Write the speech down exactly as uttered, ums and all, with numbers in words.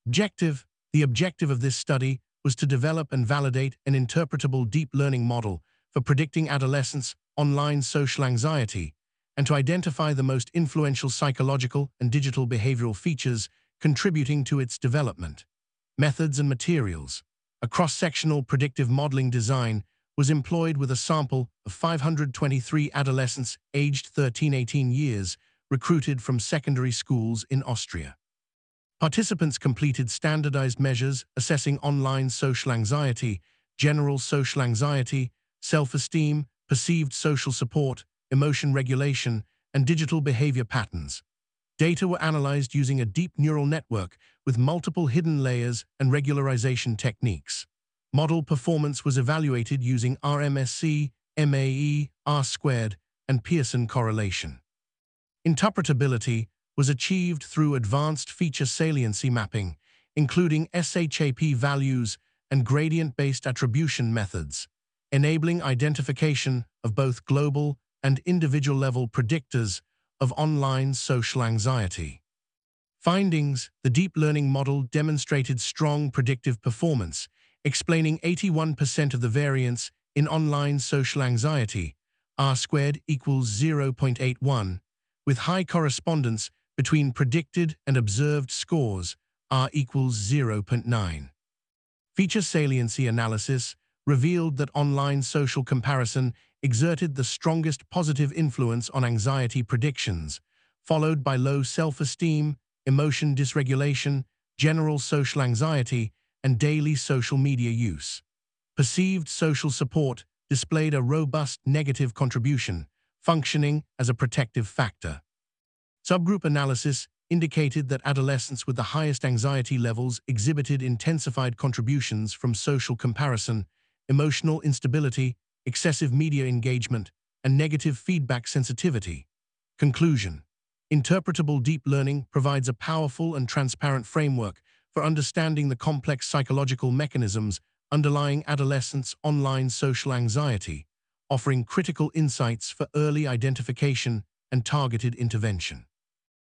Objective. The objective of this study was to develop and validate an interpretable deep learning model for predicting adolescents' online social anxiety and to identify the most influential psychological and digital behavioral features contributing to its development. Methods and materials. A cross-sectional predictive modeling design was employed with a sample of five hundred twenty-three adolescents aged thirteen to eighteen years recruited from secondary schools in Austria. Participants completed standardized measures assessing online social anxiety, general social anxiety, self-esteem, perceived social support, emotion regulation, and digital behavior patterns. Data were analyzed using a deep neural network with multiple hidden layers and regularization techniques. Model performance was evaluated using R M S E, M A E, R squared, and Pearson correlation. Interpretability was achieved through advanced feature saliency mapping, including S H A P values and gradient-based attribution methods, enabling identification of both global and individual-level predictors of online social anxiety. Findings. The deep learning model demonstrated strong predictive performance, explaining eighty-one percent of the variance in online social anxiety, R squared equals zero point eight one, with high correspondence between predicted and observed scores, R equals zero point nine. Feature saliency analysis revealed that online social comparison exerted the strongest positive influence on anxiety predictions, followed by low self-esteem, emotion dysregulation, general social anxiety, and daily social media use. Perceived social support displayed a robust negative contribution, functioning as a protective factor. Subgroup analysis indicated that adolescents with the highest anxiety levels exhibited intensified contributions from social comparison, emotional instability, excessive media engagement, and negative feedback sensitivity. Conclusion. Interpretable deep learning provides a powerful and transparent framework for understanding the complex psychological mechanisms underlying adolescents' online social anxiety, offering critical insights for early identification and targeted intervention.